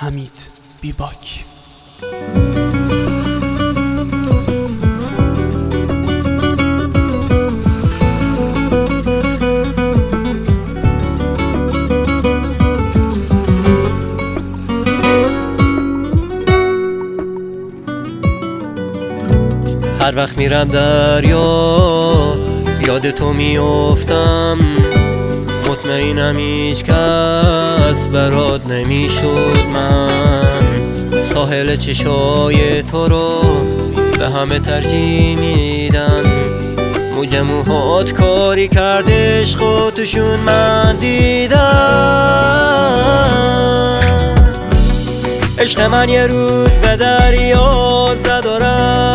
حمید بیباک. هر وقت میرم دریا یاد تو میافتم، مطمئنم هیچ کس برات نمیشد. من ساحل چشای تو رو به همه ترجیح میدم. موج موهات کاری کرده عشق توشون من دیدم. عشق من یه روز به دریا زد و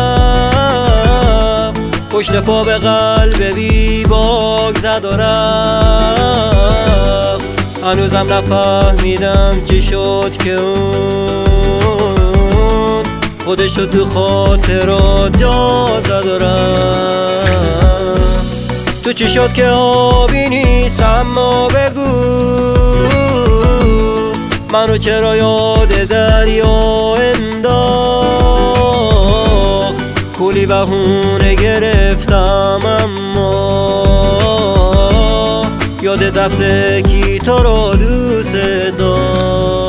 رفت، پشت پا به قلب بیباک زد و رفت. هنوزم نفهمیدم چی شد که اون خودشو تو خاطرات جا زد و رفت. تو چی شد که آبی نیست اما بگو منو چرا یاد دریا انداخت. کولی بهونه گرفتم اما یاد دفته کی تو رو دوست داشت.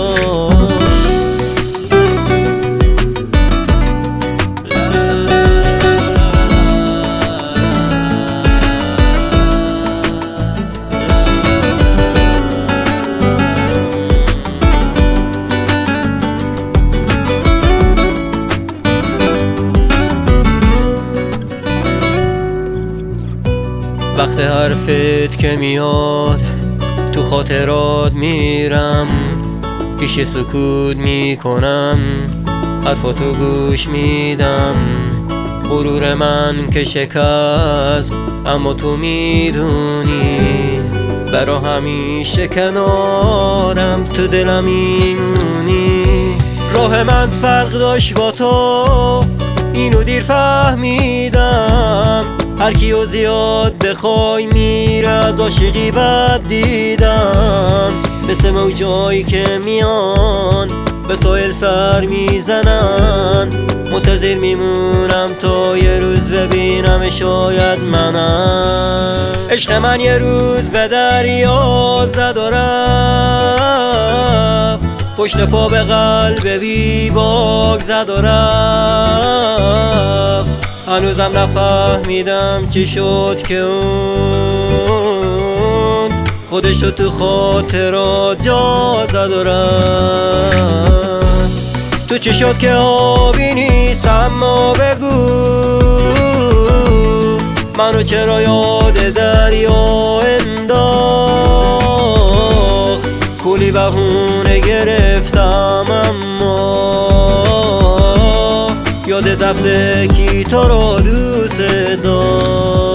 وقت حرفت که میاد تو خاطرات میرم، پیش سکوت میکنم حرفاتو گوش میدم. غرور من که شکست اما تو میدونی، برا همیشه کنارم تو دلم میمونی. راه من فرق داشت با تو اینو دیر فهمیدم. هر کیو زیاد بخوای میره از عاشقی بد دیدم. مثل موجایی که میان به ساحل سر میزنن، منتظر میمونم تا یه روز ببینم شاید منم. عشق من یه روز به دریا زد و رفت، پشت پا به قلب بیباک زد و رفت. هنوزم نفهمیدم چی شد که اون خودشو تو خاطرات جا زد و رفت. تو چی شد که آبی نیست اما بگو منو چرا یاد دریا انداخت. کولی بهونه گرفتم اما یاد دفته کی تو رو دوست داشت.